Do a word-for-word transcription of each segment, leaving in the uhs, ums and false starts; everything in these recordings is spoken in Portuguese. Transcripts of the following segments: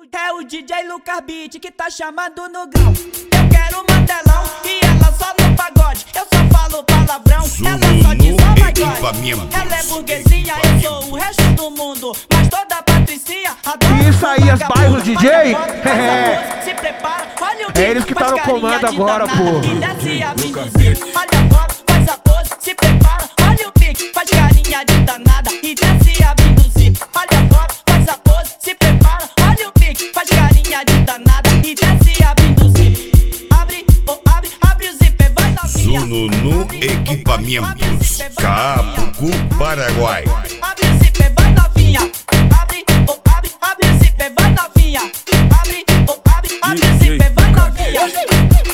É o D J Lucas Beat que tá chamando no grau. Eu quero mandelão e ela só no pagode. Eu só falo palavrão, ela só diz oh my God. Ela é burguesinha, eu sou o resto do mundo. Mas toda patricinha adora. Isso aí, as bairros D J? É. Se prepara, olha o é eles que tá no comando agora, pô. E desce a vinduzinha, olha a bola, faz a pose. Se prepara, olha o pique, faz carinha de danada. E desce a vinduzinha, olha a bola, faz a pose. Se prepara, olha o pique, faz carinha de danada. E desce a vinduzinha. Abre, oh, abre, abre o zíper, vai novinha. Zununu Equipamentos, Capucu, Paraguai. Abre o zíper, vai novinha. Abre, oh, abre, abre o zíper, vai novinha. Abre, oh, abre, abre o zíper, vai novinha.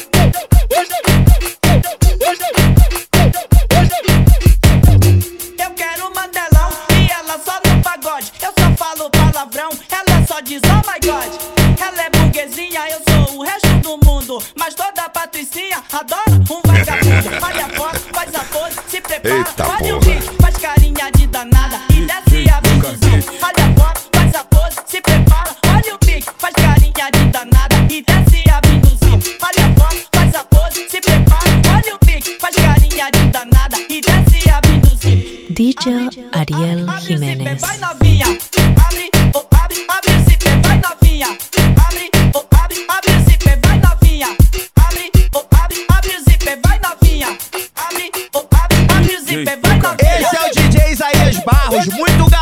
Eu quero mandelão e ela só no pagode. Eu só falo palavrão, ela só diz oh my God. Ela é burguesinha, eu sou o resto do mundo. Mas toda patricinha adora um vagabundo. Olha a foto, faz a pose, se prepara. Eita, olha o porra. vídeo, faz carinha de danada. E desce a vinduzinha. Olha a foto, faz a pose, se prepara. Olha o pique, faz carinha de danada. E desce a vinduzinha. Olha a foto, faz a pose, se prepara. Olha o pique, faz carinha de danada. E desce a vinduzinha. D J Ariel Jiménez. Vai novinha. Abre, oh, abre, abre o zíper, vai novinha. Abre, oh, abre, abre o zíper, vai novinha. Abre, oh, abre, abre o zíper, vai novinha. Abre, oh, abre, abre o zíper, vai novinha. Esse é o D J Isaías Barros, muito garoto.